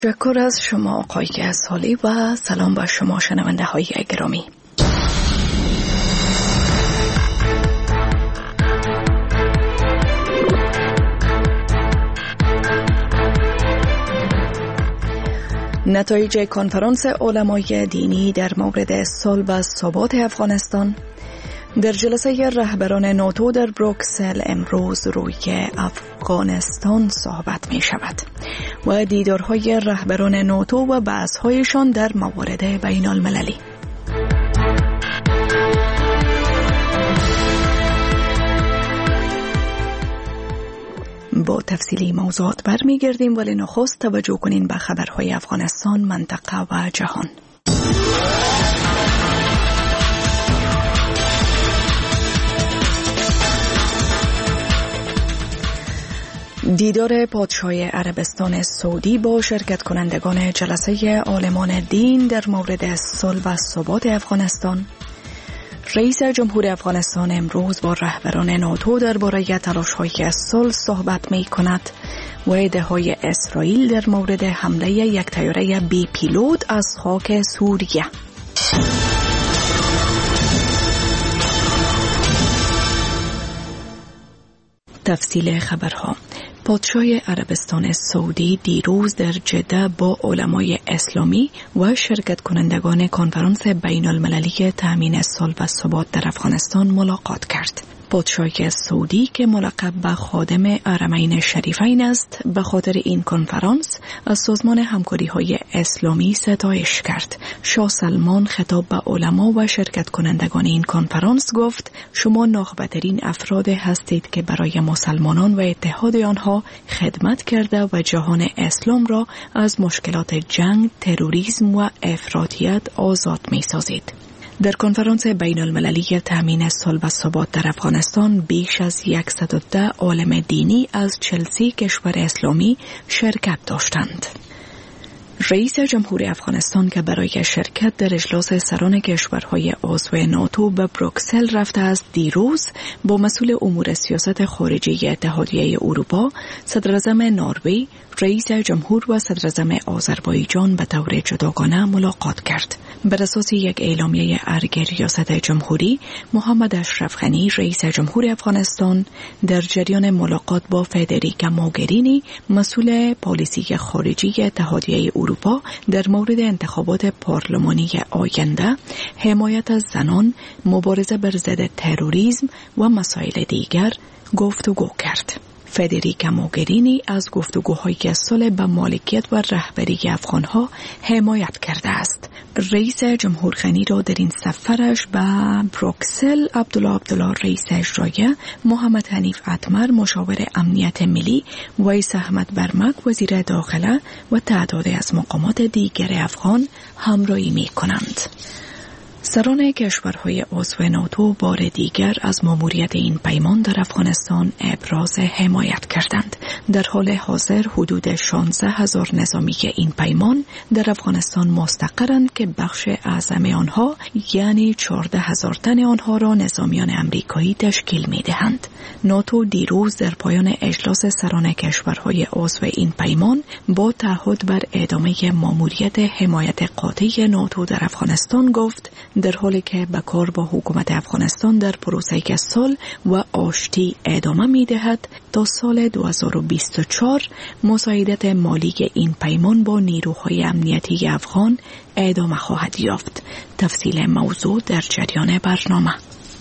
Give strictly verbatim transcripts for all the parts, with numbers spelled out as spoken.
تشکر از شما آقای اسالی و سلام با شما شنونده های گرامی. نتایج کنفرانس علمای دینی در مورد صلح و ثبات افغانستان در جلسه رهبران ناتو در بروکسل امروز روی افغانستان صحبت می شود و دیدارهای رهبران ناتو و بحث‌هایشان در موارد بین المللی. با تفصیلی موضوعات برمیگردیم، ولی نخست توجه کنین به خبرهای افغانستان، منطقه و جهان. دیدار پادشاه عربستان سعودی با شرکت کنندگان جلسه عالمان دین در مورد صلح و ثبات افغانستان. رئیس جمهور افغانستان امروز با رهبران ناتو درباره تلاش‌های صلح صحبت می‌کند و ادعاهای اسرائیل در مورد حمله یک طیاره بی پیلوت از خاک سوریه. تفصیل خبرها. پادشاه عربستان سعودی دیروز در جده با علمای اسلامی و شرکت کنندگان کنفرانس بین المللی تأمین صلح و ثبات در افغانستان ملاقات کرد. پادشاه سعودی که ملقب به خادم حرمین شریفین است، به خاطر این کنفرانس از سازمان همکاری‌های اسلامی ستایش کرد. شاه سلمان خطاب به علما و شرکت کنندگان این کنفرانس گفت: شما ناخبه‌ترین افراد هستید که برای مسلمانان و اتحاد آنها خدمت کرده و جهان اسلام را از مشکلات جنگ، تروریسم و افراطیت آزاد می‌سازید. در کنفرانس بین المللی تأمین صلح و ثبات در افغانستان بیش از صد و ده عالم دینی از چهل و سه کشور اسلامی شرکت داشتند. رئیس جمهور افغانستان که برای شرکت در اجلاس سران کشورهای عضو ناتو به بروکسل رفته است، دیروز با مسئول امور سیاست خارجی اتحادیه اروپا، صدراعظم نروژ، رئیس جمهور و صدراعظم آذربایجان به طور جداگانه ملاقات کرد. بر اساس یک اعلامیه ارگ ریاست جمهوری، محمد اشرف غنی رئیس جمهور افغانستان در جریان ملاقات با فدریکا موگرینی، مسئول پالیسی خارجی اتحادیه اروپا، در مورد انتخابات پارلمانی آینده، حمایت از زنان، مبارزه بر ضد تروریسم و مسائل دیگر گفتگو کرد. فدریکا موگرینی از گفتگوهای صلح به مالکیت و رهبری افغانها حمایت کرده است. رئیس جمهور غنی را در این سفرش به بروکسل عبدالله عبدالله رئیس اجرایی، محمد حنیف اتمر مشاور امنیت ملی، ویس احمد برمک وزیر داخله و تعدادی از مقامات دیگر افغان همراهی می کنند. سران کشورهای عضو ناتو بار دیگر از ماموریت این پیمان در افغانستان ابراز حمایت کردند. در حال حاضر حدود شانزده هزار نظامی این پیمان در افغانستان مستقرند که بخش اعظم آنها یعنی چهارده هزار تن آنها را نظامیان امریکایی تشکیل می دهند. ناتو دیروز در پایان اجلاس سران کشورهای عضو این پیمان با تعهد بر ادامه ماموریت حمایت قاطع ناتو در افغانستان گفت: در حالی که به کار با حکومت افغانستان در پروسه صلح و آشتی ادامه می دهد، تا سال دو هزار و بیست و چهار مساعدت مالی این پیمان با نیروهای امنیتی افغان ادامه خواهد یافت. تفصیل موضوع در جریان برنامه.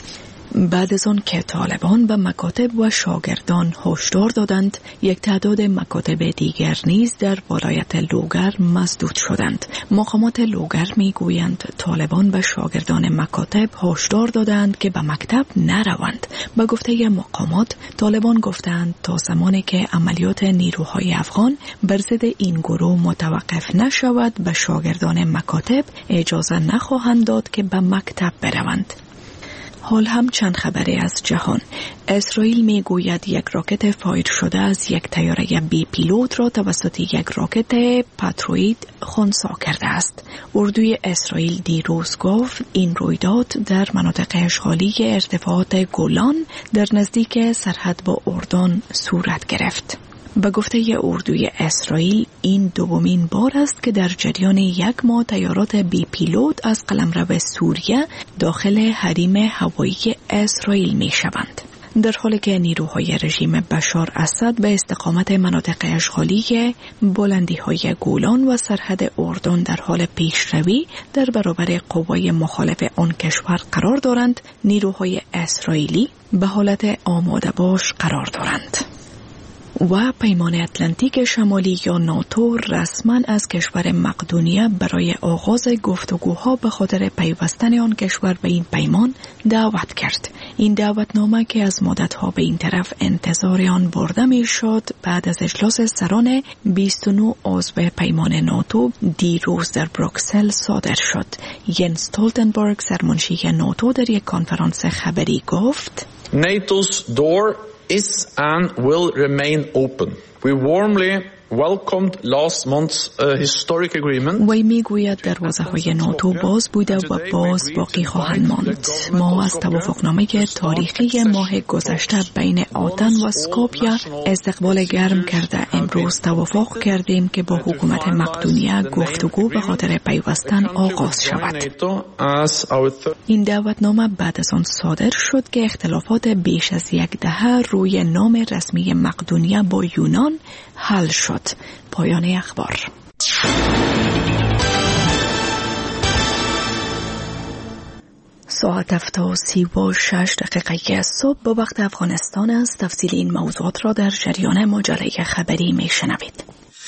بعد از آن که طالبان به مکاتب و شاگردان هشدار دادند، یک تعداد مکاتب دیگر نیز در ولایت لوگر مسدود شدند. مقامات لوگر میگویند طالبان به شاگردان مکاتب هشدار دادند که به مکتب نروند. به گفته مقامات، طالبان گفتند تا زمانی که عملیات نیروهای افغان بر ضد این گروه متوقف نشود، به شاگردان مکاتب اجازه نخواهند داد که به مکتب بروند. حال هم چند خبری از جهان. اسرائیل می گوید یک راکت فایر شده از یک طیاره بی پیلوت را توسط یک راکت پاتروید خنثی کرده است. اردوی اسرائیل دیروز گفت این رویداد در مناطق اشغالی ارتفاعات گولان در نزدیک سرحد با اردن صورت گرفت. به گفته اردوی اسرائیل این دومین بار است که در جریان یک ماه طیارات بی پیلوت از قلمرو سوریه داخل حریم هوایی اسرائیل می شوند. در حالی که نیروهای رژیم بشار اسد به استقامت مناطق اشغالی بلندی‌های گولان و سرحد اردن در حال پیشروی در برابر قوای مخالف آن کشور قرار دارند، نیروهای اسرائیلی به حالت آماده باش قرار دارند. و پیمان اتلانتیک شمالی یا ناتو رسما از کشور مقدونیه برای آغاز گفتگوها به خاطر پیوستن آن کشور به این پیمان دعوت کرد. این دعوتنامه که از مدتها به این طرف انتظار آن برده می شد بعد از اجلاس سران بیست و نه عضو پیمان ناتو دیروز در بروکسل صادر شد. ینس استولتنبرگ سرمنشی ناتو در یک کنفرانس خبری گفت: NATO's door is and will remain open. We warmly welcomed last month's uh, historic agreement. وی میگوید دروازه‌های ناتو باز بوده و باز باقی خواهند ماند. ما از توافقنامه تاریخی ماه گذشته بین آتن و اسکوپیه استقبال گرم کرده امروز توافق کردیم که با حکومت مقدونیه گفتگو به خاطر پیوستن آغاز شود. این دعوتنامه بعد از آن صادر شد که اختلافات بیش از یک دهه روی نام رسمی مقدونیه با یونان حل شد. پایان اخبار. ساعت هفت و سی و شش دقیقه صبح با وقت افغانستان است. تفصیل این موضوعات را در جریان مجله خبری می شنوید.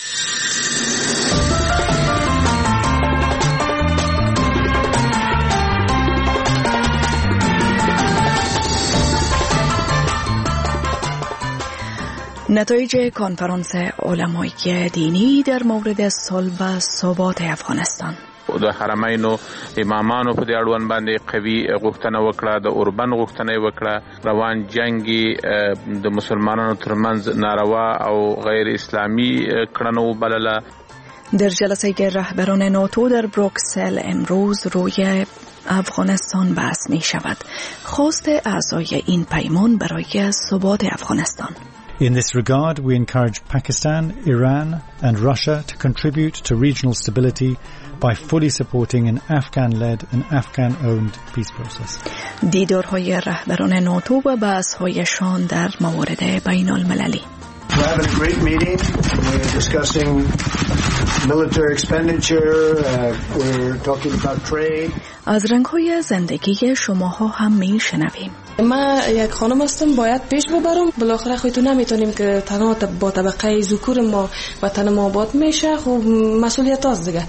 نتایج کنفرانس علمای دینی در مورد صلح و ثبات افغانستان. د حرمین او امامانو په دې اړوند باندې قوي غوښتنه وکړه، د اوربن غوښتنه وکړه، روان جنگي د مسلمانانو ترمنځ ناروا او غیر اسلامی کړنو بلله. در جلسه رهبران ناتو در بروکسل امروز روی افغانستان بحث می شود. خواست اعضای این پیمان برای ثبات افغانستان. In this regard, we encourage Pakistan, Iran and Russia to contribute to regional stability by fully supporting an Afghan-led and Afghan-owned peace process. دیدارهای رهبران ناتو و بحث‌هایشان در موارد بین‌المللی. We're having a great meeting. We're discussing military expenditure. Uh, we're talking about trade. از رنگ‌های زندگی شماها هم می‌شنویم. ما یک خانم هستم، باید پیش ببرم. بالاخره خودتون نمیتونیم که تنها با طبقه ذکور ما و تن ما آباد میشه. خب مسئولیت هست دیگه.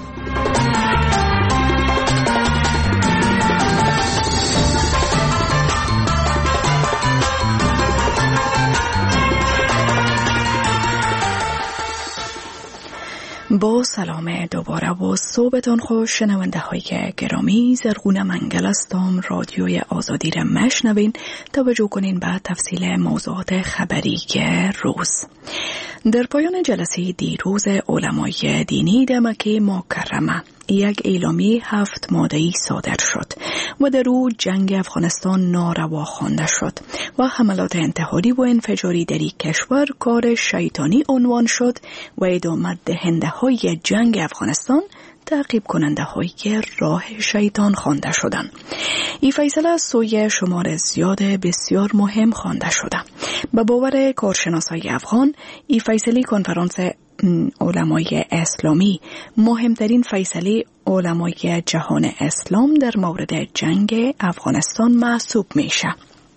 با سلام دوباره و صبحتان خوش شنونده های گرامی. زرغون منگل هستم. رادیوی آزادی را مشنوین. توجه کنین به تفصیل موضوعات خبری روز. در پایان جلسه دیروز علمای دینی در مکه مکرمه یک اعلامیه هفت ماده‌ای صادر شد و در او جنگ افغانستان ناروا خوانده شد و حملات انتحاری و انفجاری در این کشور کار شیطانی عنوان شد و ادامه دهنده های جنگ افغانستان تعقیب کننده های راه شیطان خوانده شدند. این فیصله از سوی شمار زیاد بسیار مهم خوانده شده. به باور کارشناسای افغان، این فیصله کنفرانس علمای اسلامی مهمترین فیصله علمای جهان اسلام در مورد جنگ افغانستان محسوب میشه.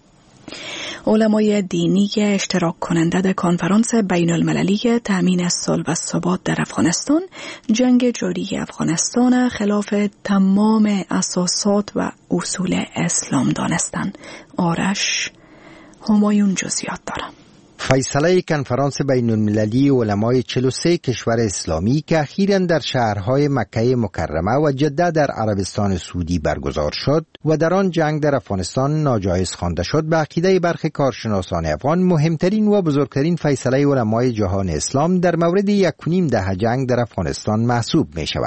علمای دینی اشتراک کننده در کنفرانس بین المللی تامین صلح و ثبات در افغانستان جنگ جاری افغانستان خلاف تمام اساسات و اصول اسلام دانستند. آرش همایون جزئیات دارم. فیصله کنفرانس بین المللی علمای چهل و سه کشور اسلامی که اخیراً در شهرهای مکه مکرمه و جده در عربستان سعودی برگزار شد و در آن جنگ در افغانستان ناجایز خوانده شد، به عقیده برخی کارشناسان افغان مهمترین و بزرگترین فیصله علمای جهان اسلام در مورد یک و نیم دهه جنگ در افغانستان محسوب می شود.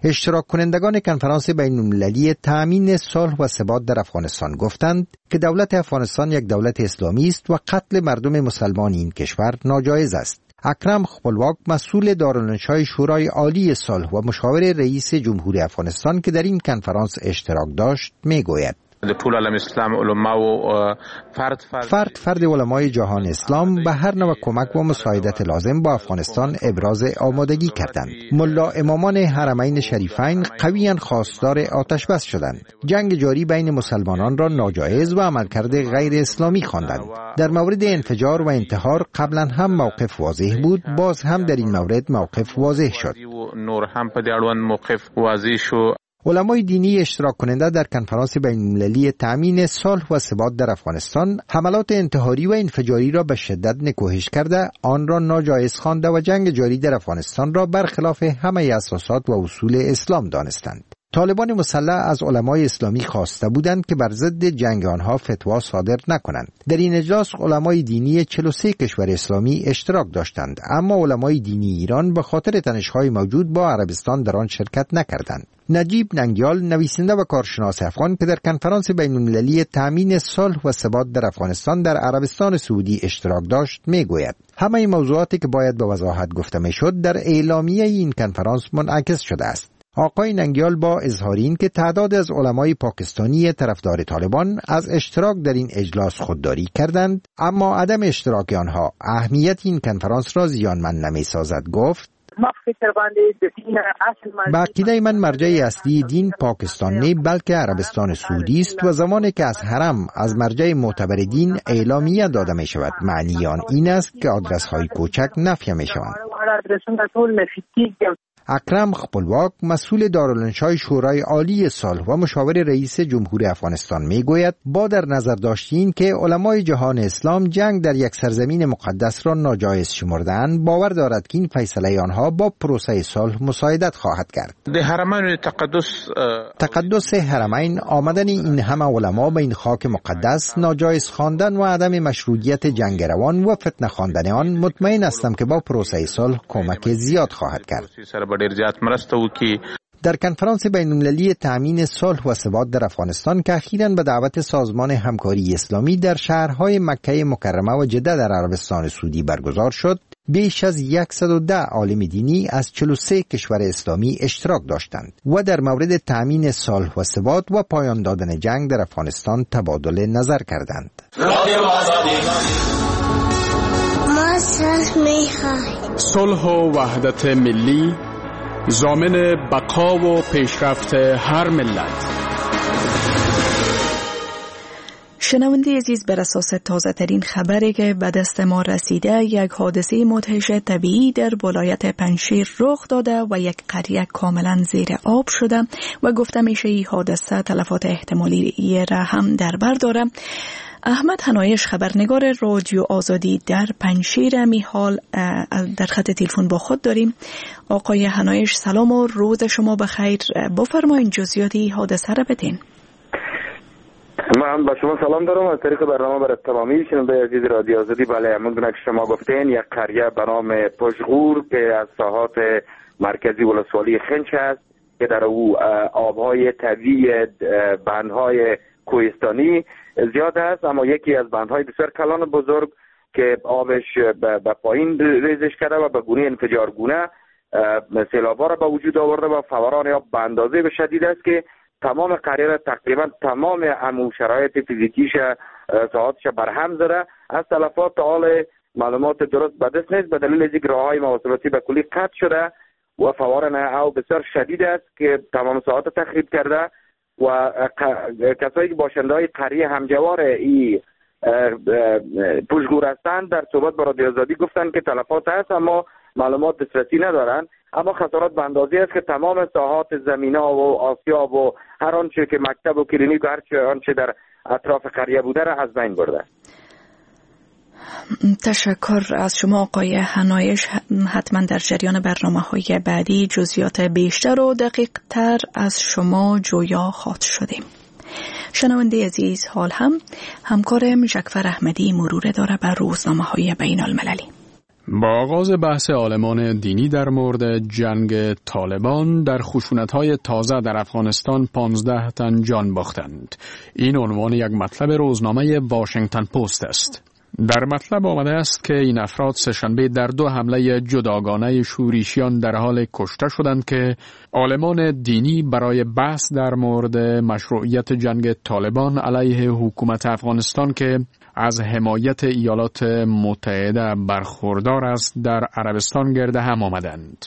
اشتراک کنندگان کنفرانس بین المللی تأمین صلح و ثبات در افغانستان گفتند که دولت افغانستان یک دولت اسلامی است و قتل مردم مسلمان این کشور ناجایز است. اکرم خپلواک، مسئول دارالانشای شورای عالی صلح و مشاور رئیس جمهوری افغانستان که در این کنفرانس اشتراک داشت، میگوید ټول عالم اسلام علما و فرد فرد فرد فرد علمای جهان اسلام به هر نوع کمک و مساعدت لازم با افغانستان ابراز آمادگی کردند. ملا امامان حرمین شریفین قویاً خواستار آتش بس شدند. جنگ جاری بین مسلمانان را ناجایز و عملکرد غیر اسلامی خواندند. در مورد انفجار و انتحار قبلا هم موقف واضح بود، باز هم در این مورد موقف واضح شد. نور هم په دې اړوند موقف واضح شو. علمای دینی اشتراک کننده در کنفرانس بین المللی تأمین صلح و ثبات در افغانستان حملات انتحاری و انفجاری را به شدت نکوهش کرده، آن را ناجایز خوانده و جنگ جاری در افغانستان را برخلاف همه اساسات و اصول اسلام دانستند. طالبان مسلح از علمای اسلامی خواسته بودند که بر ضد جنگ آنها فتوا صادر نکنند. در این اجلاس علمای دینی چهل و سه کشور اسلامی اشتراک داشتند، اما علمای دینی ایران به خاطر تنش‌های موجود با عربستان در آن شرکت نکردند. نجیب ننگیال، نویسنده و کارشناس افغان که در کنفرانس بین المللی تأمین صلح و ثبات در افغانستان در عربستان سعودی اشتراک داشت، میگوید همه موضوعاتی که باید به وضاحت گفته میشد در اعلامیه این کنفرانس منعکس شده است. آقای ننگیال با اظهار این که تعداد از علمای پاکستانی طرفدار طالبان از اشتراک در این اجلاس خودداری کردند، اما عدم اشتراک آنها اهمیت این کنفرانس را زیانمند نمی‌سازد، گفت با عقیده من مرجع اصلی دین پاکستان نه بلکه عربستان سعودی است و زمانی که از حرم از مرجع معتبر دین اعلامیه داده می شود، معنی آن این است که آدرس های کوچک نفی می شوند. اکرم خپلواک، مسئول دارالانشای شورای عالی صلح و مشاور رئیس جمهوری افغانستان میگوید با در نظر داشتین که علمای جهان اسلام جنگ در یک سرزمین مقدس را ناجایز شمرده‌اند، باور دارد که این فیصله آنها با پروسه صلح مساعدت خواهد کرد. حرمین تقدس تقدس حرمین، آمدن این همه علما به این خاک مقدس، ناجایز خواندن و عدم مشروعیت جنگ روان و فتنه خواندن آن، مطمئن هستم که با پروسه صلح کمک زیاد خواهد کرد. در کنفرانس بین المللی تأمین صلح و ثبات در افغانستان که اخیراً به دعوت سازمان همکاری اسلامی در شهرهای مکه مکرمه و جده در عربستان سعودی برگزار شد، بیش از صد و ده عالم دینی از چهل و سه کشور اسلامی اشتراک داشتند و در مورد تأمین صلح و ثبات و پایان دادن جنگ در افغانستان تبادل نظر کردند. ما صلح می‌خواهیم. صلح و وحدت ملی ضامن بقا و پیشرفت هر ملت. شنونده عزیز، بر اساس تازه ترین خبری که به دست ما رسیده، یک حادثه مدهش طبیعی در ولایت پنجشیر رخ داده و یک قریه کاملا زیر آب شده و گفته میشه این حادثه تلفات احتمالی را هم در بر داره. احمد حنایش، خبرنگار رادیو آزادی در پنجشیر، می حال در خط تلفن با خود داریم. آقای حنایش، سلام و روز شما بخیر. بفرمایید جزئیاتی حادثه را بدین. من با شما سلام دارم از طریق برنامه برای تمامی شنونده عزیز رادیو آزادی. بله، همونطور که شما گفتین، یک قریه به نام پشغور که از ساحات مرکزی ولسوالی خنچ است که در او آبهای طبیعی بندهای کوهستانی زیاد است، اما یکی از بندهای بسیار کلان بزرگ که آبش به پایین ریزش کرده و به گونه انفجارگونه سیلاب‌ها را به وجود آورده و فوران آب به اندازه شدید است که تمام قریه را تقریبا تمام عمو شرایط فیزیکیش ساعاتش برهم زده. از تلفات حال معلومات درست به دست نیست، به دلیل از اینکه راههای مواصلاتی به کلی قطع شده و فوران آب بسیار شدید است که تمام ساعات تخریب کرده و کسایی که باشنده های قریه همجوار این پشگور هستند در صحبت با رادیو آزادی گفتند که تلفات هست اما معلومات دسترسی ندارند، اما خسارات به اندازه است که تمام ساحات زمینا و آسیاب و هر آنچه که مکتب و کلینیک و هر آنچه در اطراف قریه بوده را از بین برده. تشکر از شما آقای حنایش. حتما در جریان برنامه‌های بعدی جزئیات بیشتر و دقیق تر از شما جویا خواهد شدیم. شنونده عزیز، حال هم همکارم جعفر احمدی مرور داره بر روزنامه‌های بین المللی. با آغاز بحث عالمان دینی در مورد جنگ طالبان در خشونت‌های تازه در افغانستان پانزده تن جان باختند. این عنوان یک مطلب روزنامه واشنگتن پست است. در مطلب آمده است که این افراد سه‌شنبه در دو حمله جداگانه شورشیان در حال کشته شدند که عالمان دینی برای بحث در مورد مشروعیت جنگ طالبان علیه حکومت افغانستان که از حمایت ایالات متحده برخوردار است در عربستان گرد هم آمدند.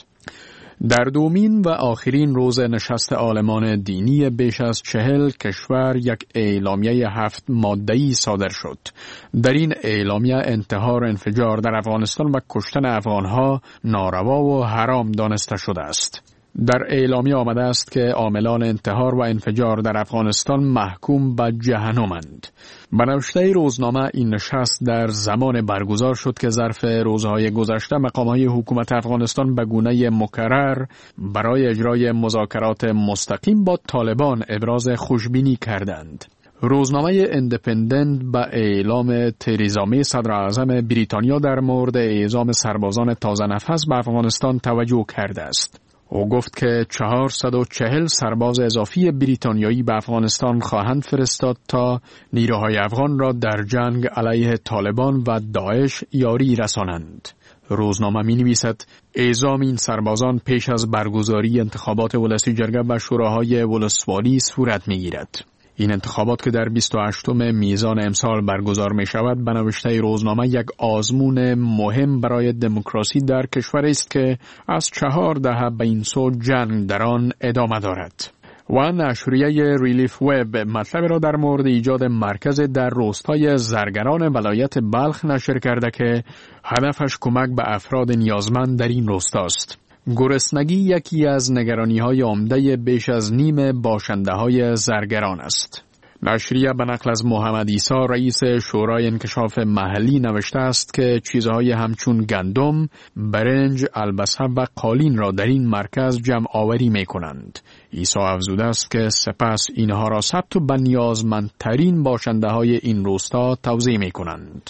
در دومین و آخرین روز نشست عالمان دینی بیش از چهل کشور یک اعلامیه هفت ماده‌ای صادر شد. در این اعلامیه انتحار و انفجار در افغانستان و کشتن افغانها ناروا و حرام دانسته شده است. در اعلامیه آمده است که عاملان انتحار و انفجار در افغانستان محکوم به جهنمند. به نوشته روزنامه این نشست در زمان برگزار شد که ظرف روزهای گذشته مقام‌های حکومت افغانستان به گونه مکرر برای اجرای مذاکرات مستقیم با طالبان ابراز خوشبینی کردند. روزنامه اندپندنت به اعلام تریزا می صدر اعظم بریتانیا در مورد اعزام سربازان تازه نفس به افغانستان توجه کرده است. او گفت که چهارصد و چهل سرباز اضافی بریتانیایی به افغانستان خواهند فرستاد تا نیروهای افغان را در جنگ علیه طالبان و داعش یاری رسانند. روزنامه می نویسد اعزام این سربازان پیش از برگزاری انتخابات ولسی جرگه و شوراهای ولسوالی صورت می گیرد. این انتخابات که در بیست و هشتم میزان امسال برگزار می شود به نوشته روزنامه یک آزمون مهم برای دموکراسی در کشور است که از چهار دهه به این سو جنگ در آن ادامه دارد. و نشریه ریلیف وب مطلب را در مورد ایجاد مرکز در روستای زرگران ولایت بلخ نشر کرده که هدفش کمک به افراد نیازمند در این روستاست. گرسنگی یکی از نگرانی‌های عمده بیش از نیم باشنده‌های زرگران است. نشریه به نقل از محمد عیسی رئیس شورای انکشاف محلی نوشته است که چیزهای همچون گندم، برنج، البسه و قالین را در این مرکز جمع آوری می کنند. عیسی افزوده است که سپس اینها را ثبت و به نیازمندترین باشنده‌های این روستا توزیع می کنند.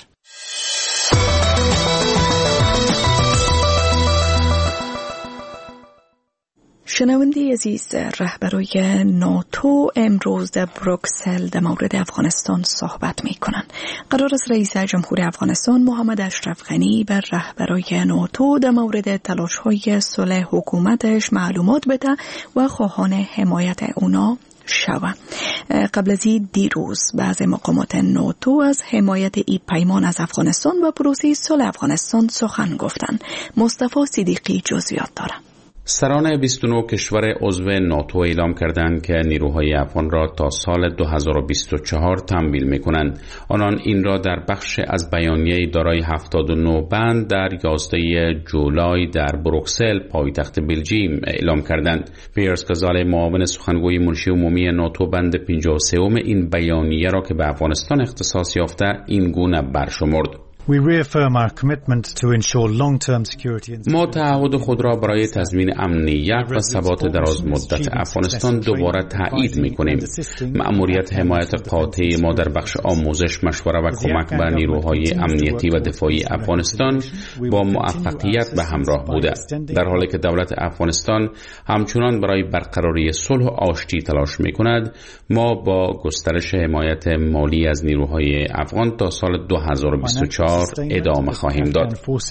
شنونده عزیز، رهبرای ناتو امروز در بروکسل در مورد افغانستان صحبت می کنند. قرار است رئیس جمهور افغانستان محمد اشرف غنی بر رهبرای ناتو در مورد تلاش‌های صلح حکومتش معلومات بده و خواهان حمایت اونا شود. قبل از این دیروز بعض مقامات ناتو از حمایت ای پیمان از افغانستان و پروسه صلح افغانستان سخن گفتند. مصطفی صدیقی جزئیات دارد. سران بیست و نه کشور عضو ناتو اعلام کردند که نیروهای افغان را تا سال دو هزار و بیست و چهار تمویل می‌کنند. آنان این را در بخش از بیانیه دارای هفتاد و نه بند در یازده جولای در بروکسل پایتخت بلژیم اعلام کردند. پیرس کازال معاون سخنگوی منشی عمومی ناتو بند پنجاه و سه این بیانیه را که به افغانستان اختصاص یافته این گونه برشمرد: We reaffirm our commitment to ensure long-term security and ما تعهد خود را برای تضمین امنیت و ثبات دراز مدت افغانستان دوباره تایید می‌کنیم. مأموریت حمایت قاطع ما در بخش آموزش، مشوره و کمک به نیروهای امنیتی و دفاعی افغانستان با موفقیت به همراه بوده، در حالی که دولت افغانستان همچنان برای برقراری صلح و آشتی تلاش می‌کند. ما با گسترش حمایت مالی از نیروهای افغان تا سال دو هزار و بیست و چهار ادامه خواهیم داد.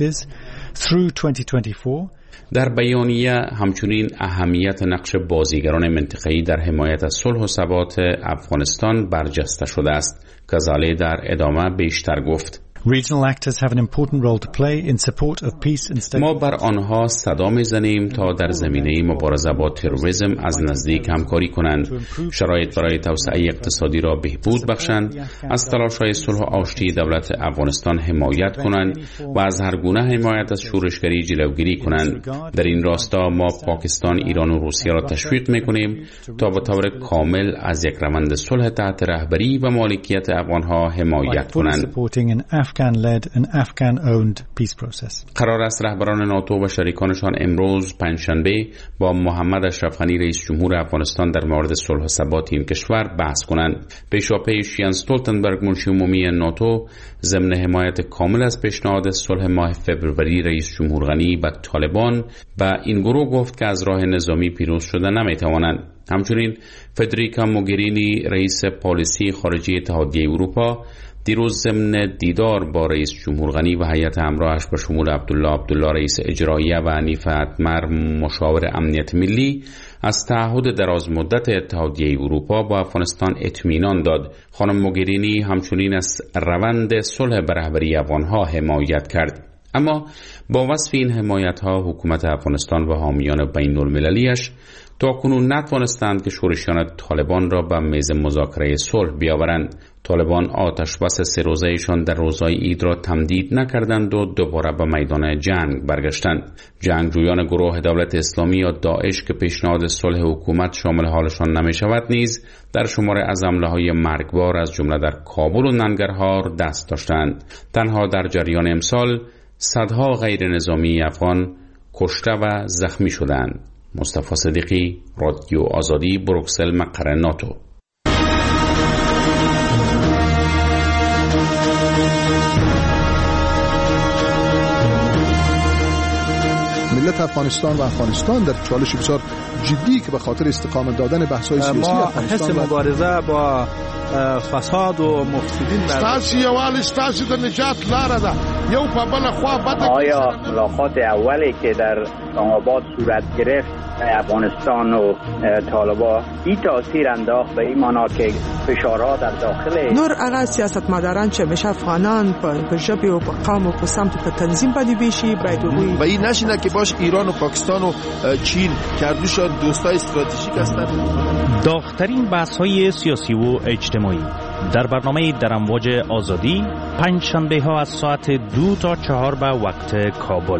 در بیانیه همچنین اهمیت نقش بازیگران منطقه‌ای در حمایت از صلح و ثبات افغانستان برجسته شده است. کازاله در ادامه بیشتر گفت: Regional actors have an important role to play in support of peace and stability. ما بر آنها صدا می‌زنیم تا در زمینه مبارزه با تروریسم از نزدیک همکاری کنند، شرایط برای توسعه اقتصادی را بهبود بخشند، از تلاش‌های صلح و آشتی دولت افغانستان حمایت کنند و از هر گونه حمایت از شورشگری جلوگیری کنند. در این راستا ما پاکستان، ایران و روسیه را تشویق می‌کنیم تا به طور کامل از یک روند صلح تحت رهبری و مالکیت افغان‌ها حمایت کنند. Afghan-led and Afghan-owned peace process. قرار است رهبران ناتو و شریکانشان امروز پنجشنبه با محمد اشرف غنی رئیس جمهور افغانستان در مورد صلح و ثبات این کشور بحث کنند. پیشواپی یانس استولتنبرگ منشی عمومی ناتو ضمن حمایت کامل از پیشنهاد صلح ماه فوریه رئیس جمهور غنی با طالبان و این گروه گفت که از راه نظامی پیروز شدن نمیتوانند. همچنین فدریکا موگرینی رئیس پالیسی خارجی اتحادیه اروپا دیروز ضمن دیدار با رئیس جمهور غنی و هیئت همراهش به شمول عبدالله عبدالله رئیس اجراییه و حنیف اتمر مشاور امنیت ملی از تعهد دراز مدت اتحادیه اروپا با افغانستان اطمینان داد. خانم موگرینی همچنین از روند صلح به رهبری افغانها حمایت کرد. اما با وصف این حمایت ها حکومت افغانستان و حامیان بین المللیش تا کنون نتوانستند که شورشیان طالبان را به میز مذاکره صلح بیاورند. طالبان آتش بس سه روزه‌ایشان در روزهای عید را تمدید نکردند و دوباره به میدان جنگ برگشتند. جنگجویان گروه دولت اسلامی یا داعش که پیشنهاد صلح حکومت شامل حالشان نمی شود نیز در شمار از حمله‌های مرگبار از جمله در کابل و ننگرهار دست داشتند. تنها در جریان امسال صدها غیر نظامی افغان کشته و زخمی شدند. مصطفی صدیقی، رادیو آزادی، بروکسل، مقر ناتو. ملت افغانستان و افغانستان در چالش بسیار جدی که به خاطر استقامت دادن بحث‌های سیاسی ما حس مبارزه با فساد و مفسدین ستاسو یوال ستاسو د نجات لاره ده. یو په بل خوا بده. آیا ملاقات اولی که در اسلام آباد صورت گرفت افغانستان و طالبان این تاثیر انداخت به این معنا که فشارها در داخل نور اغا سیاستمداران چې میشه افغانان په ژبه او په قوم او په سمت په تنظیم باندې بشي باید وي و این نشینه که باش ایران و پاکستان و چین کردوشان دوستای استراتژیک هستند. داغ‌ترین بحث‌های سیاسی و اجتماعی در برنامه در امواج آزادی پنج شنبه ها از ساعت دو تا چهار به وقت کابل.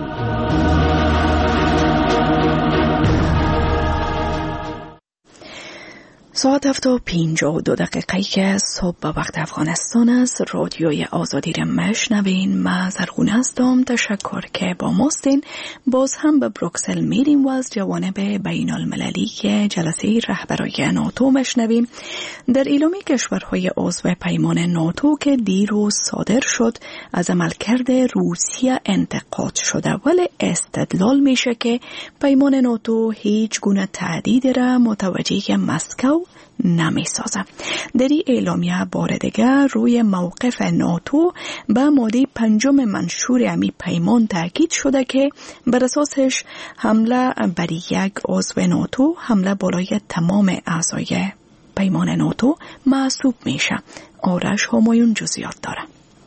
ساعت هفت و پینجاه و دو دقیقه که صبح به وقت افغانستان است. رادیوی آزادی را مشنوین. من زرغون هستم. تشکر که با ماستین. باز هم به بروکسل میریم و از جوانب بین المللی که جلسه رهبرای ناتو مشنویم. در اعلامیه کشورهای عضو پیمان ناتو که دیروز صادر شد از عملکرد روسیه انتقاد شده، ولی استدلال میشه که پیمان ناتو هیچ گونه تهدید را متوجه مسکو نمی سازه. در این اعلامیه بار دیگر روی موقف ناتو به ماده پنجم منشور امی پیمان تاکید شده که بر اساسش حمله بر یک عضو ناتو حمله بالای تمام اعضای پیمان ناتو محسوب میشه. آرش همایون جزئیات داره.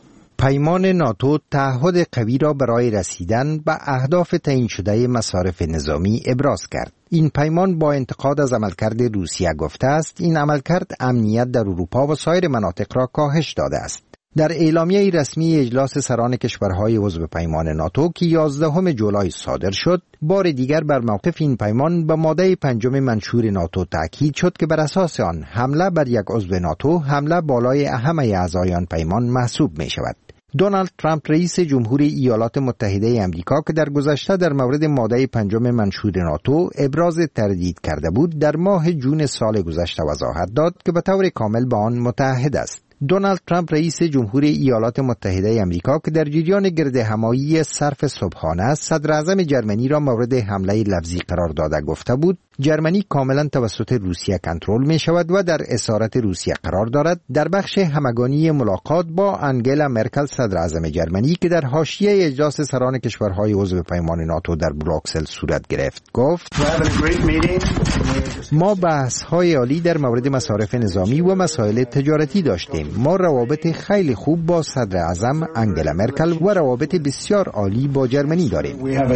پیمان ناتو تعهد قوی را برای رسیدن به اهداف تعیین شده مصارف نظامی ابراز کرد. این پیمان با انتقاد از عملکرد روسیه گفته است این عملکرد امنیت در اروپا و سایر مناطق را کاهش داده است. در اعلامیه رسمی اجلاس سران کشورهای عضو پیمان ناتو که یازدهم جولای صادر شد، بار دیگر بر موقف این پیمان به ماده پنجم منشور ناتو تاکید شد که بر اساس آن حمله بر یک عضو ناتو حمله بالای همه اعضایان پیمان محسوب می شود. دونالد ترامپ رئیس جمهور ایالات متحده آمریکا که در گذشته در مورد ماده پنجم منشور ناتو ابراز تردید کرده بود، در ماه جون سال گذشته وضاحت داد که به طور کامل با آن متحد است. دونالد ترامپ رئیس جمهور ایالات متحده آمریکا که در جریان گرد همایی صرف صبحانه صدر اعظم جرمنی را مورد حمله لفظی قرار داده گفته بود جرمنی کاملا توسط روسیه کنترل می شود و در اسارت روسیه قرار دارد. در بخش همگانی ملاقات با انگلا مرکل صدر اعظم جرمنی که در حاشیه اجلاس سران کشورهای عضو پیمان ناتو در بروکسل صورت گرفت گفت ما بحث های عالی در مورد مصارف نظامی و مسائل تجارتی داشتیم. ما روابط خیلی خوب با صدر اعظم انگلا مرکل و روابط بسیار عالی با جرمنی داریم.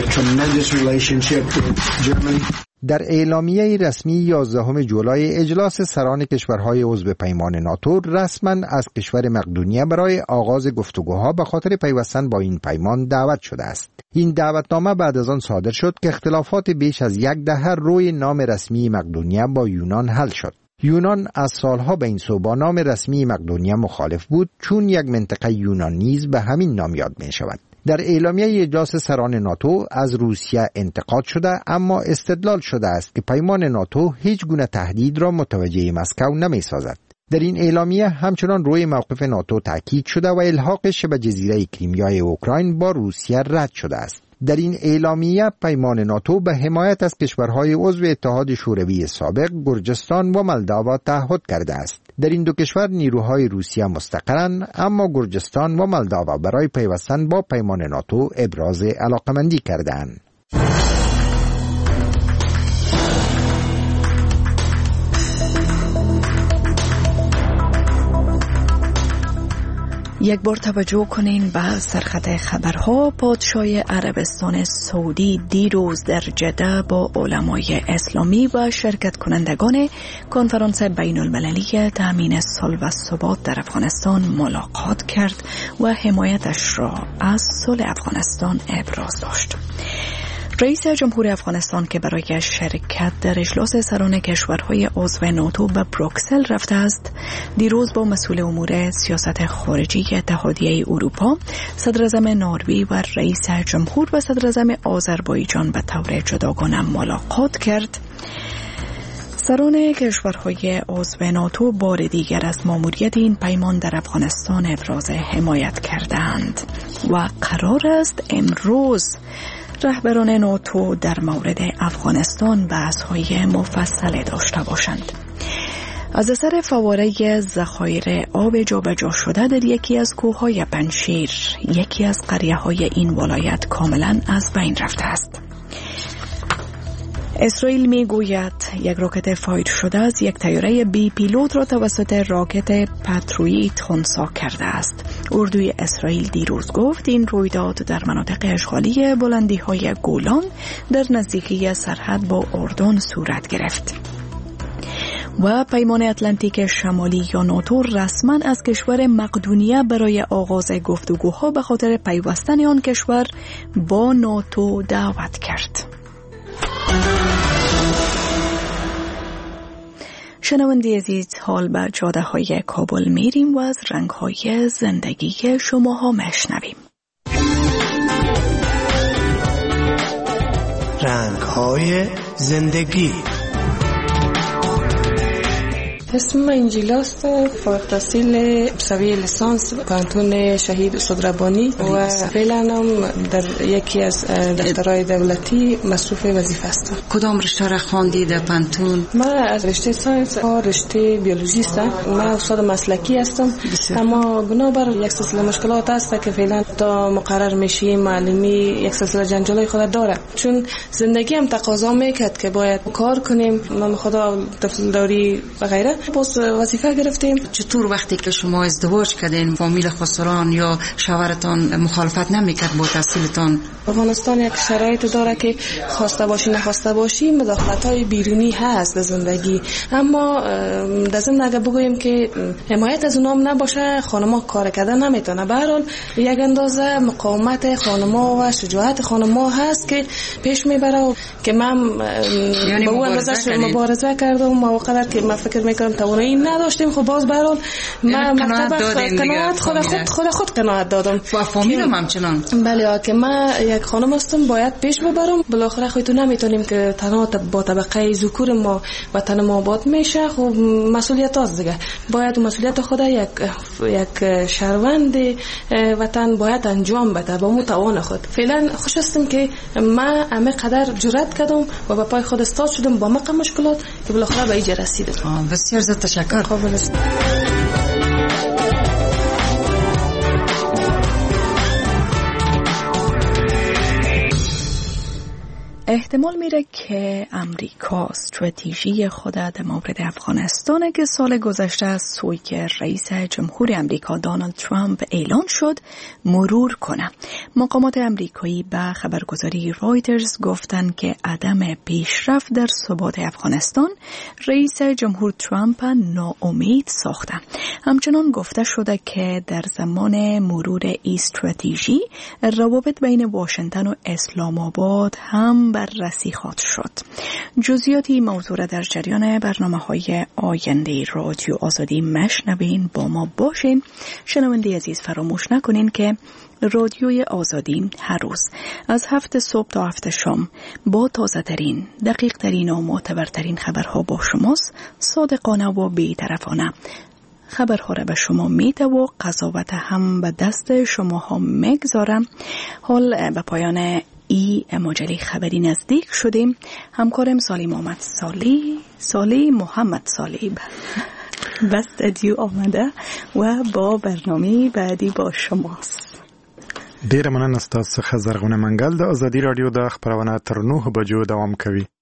در اعلامیه رسمی یازدهم جولای اجلاس سران کشورهای عضو پیمان ناتو رسما از کشور مقدونیه برای آغاز گفتگوها به خاطر پیوستن با این پیمان دعوت شده است. این دعوتنامه بعد از آن صادر شد که اختلافات بیش از یک دهه روی نام رسمی مقدونیه با یونان حل شد. یونان از سالها به این سو با نام رسمی مقدونیه مخالف بود، چون یک منطقه یونان نیز به همین نام یاد می شود. در اعلامیه اجلاس سران ناتو از روسیه انتقاد شده، اما استدلال شده است که پیمان ناتو هیچ گونه تهدید را متوجه مسکو نمی سازد. در این اعلامیه همچنان روی موقف ناتو تاکید شده و الحاق شبه جزیره کریمیای اوکراین با روسیه رد شده است. در این اعلامیه پیمان ناتو به حمایت از کشورهای عضو اتحاد شوروی سابق گرجستان و مولداوا تعهد کرده است. در این دو کشور نیروهای روسیه مستقرند، اما گرجستان و مولداوا برای پیوستن با پیمان ناتو ابراز علاقمندی کردند. یک بار توجه کنین به سرخط خبرها. پادشاه عربستان سعودی دیروز در جده با علمای اسلامی و شرکت کنندگان کنفرانس بین المللی تامین صلح و ثبات در افغانستان ملاقات کرد و حمایتش را از صلح افغانستان ابراز داشت. رئیس جمهور افغانستان که برای شرکت در اجلاس سران کشورهای عضو ناتو به بروکسل رفته است، دیروز با مسئول امور سیاست خارجی اتحادیه اروپا، صدر اعظم نروژ و رئیس جمهور و صدر اعظم آذربایجان به طور جداگانه ملاقات کرد. سران کشورهای عضو ناتو بار دیگر از ماموریت این پیمان در افغانستان ابراز حمایت کردند و قرار است امروز رهبران ناتو در مورد افغانستان بحث‌های مفصل داشته باشند. از اثر فواره ذخایر آب جابجا شده در یکی از کوههای پنجشیر، یکی از قریه‌های این ولایت کاملا از بین رفته است. اسرائیل می گوید یک راکت فایر شده از یک طیاره بی پیلوت را توسط راکت پاتریوت خنثی کرده است. اردوی اسرائیل دیروز گفت این رویداد در مناطق اشغالی بلندی‌های گولان در نزدیکی سرحد با اردن صورت گرفت. و پیمان اتلانتیک شمالی یا ناتو رسما از کشور مقدونیه برای آغاز گفتگوها به خاطر پیوستن آن کشور با ناتو دعوت کرد. شنونده عزیز، حال به جاده های کابل میریم و از رنگ های زندگی شما ها مشنویم. رنگ های زندگی. اسم من انجیلاست، فارغ التحصیل سویه لیسانس کانتون شهید استاد ربانی و فعلا هم در یکی از دفترهای دولتی مصروف وظیفه هستم. کدام رشته را خواندی در پانتون؟ من از رشته ساینس و رشته بیولوژی هستم. من استاد مسلکی هستم، اما بنابر یک سلسله مشکلات هست که فعلا تا مقرر میشی معلمی یک سلسله جنجالای خود داره، چون زندگی هم تقاضا میکرد که باید کار کنیم. من خدا طفل داری و غیره باز وظیفه گرفتیم. چطور وقتی که شما ازدواج کردین فامیل خسران یا شوهرتان مخالفت نمیکرد با تحصیلتان؟ افغانستان یک شرایط داره که خواسته باشی نخواسته باشی مداخلت‌های بیرونی هست به زندگی، اما در ضمن اگه بگوییم که حمایت از اونام نباشه خانم‌ها کار کردن نمیتونه. به هر حال یک اندازه مقاومت خانم‌ها و شجاعت خانم‌ها هست که پیش میبره که من یعنی به اون اندازه مبارزه کردم. مواقع که من فکر میکنم توانایی نداشتیم، خب باز به هر حال من مطلب قناعت خود خود خود خود قناعت دادم و فامیلم همچنان. بله که من یک خانم هستم باید پیش ببرم. بالاخره خودتون نمیتونیم که تنها با طبقه ذکور ما وطن ما آباد میشه. خب مسئولیت هست دیگه، باید مسئولیت خود یک یک شهروند وطن باید انجام بده با مو توان خود. فعلا خوش هستم که من همه قدر جرأت کردم و با پای خود استاد شدم با مقام مشکلات که بالاخره به اینجا رسیدم. بسیار زیاد تشکر. قابل است. احتمال میره که امریکا استراتژی خود در مورد افغانستان که سال گذشته از سوی رئیس جمهور امریکا دونالد ترامپ اعلان شد مرور کنه. مقامات امریکایی به خبرگزاری رایترز گفتند که عدم پیشرفت در ثبات افغانستان رئیس جمهور ترامپ ناامید ساخته. همچنان گفته شده که در زمان مرور این استراتژی روابط بین واشنگتن و اسلام آباد هم به بررسی خواهد شد. جزئیاتی موضوع را در جریان برنامه‌های آینده رادیو آزادی مشنوین. با ما باشین. شنونده عزیز فراموش نکنین که رادیوی آزادی هر روز از هفت صبح تا هفت شام با تازه ترین، دقیق ترین و معتبرترین خبرها با شماست. صادقانه و بی‌طرفانه خبرها را به شما میده و قضاوت هم به دست شما ها میگذارم. حال به پایان ای مجله خبری نزدیک شدیم. همکارم سالی محمد سالی سالی محمد سالی به استودیو آمده و با برنامه بعدی با شماست. ډیره مننه ستاسو څخه. زرغونه منګل د ازادي رادیو د خبرونه تر نه بجو دوام کوي.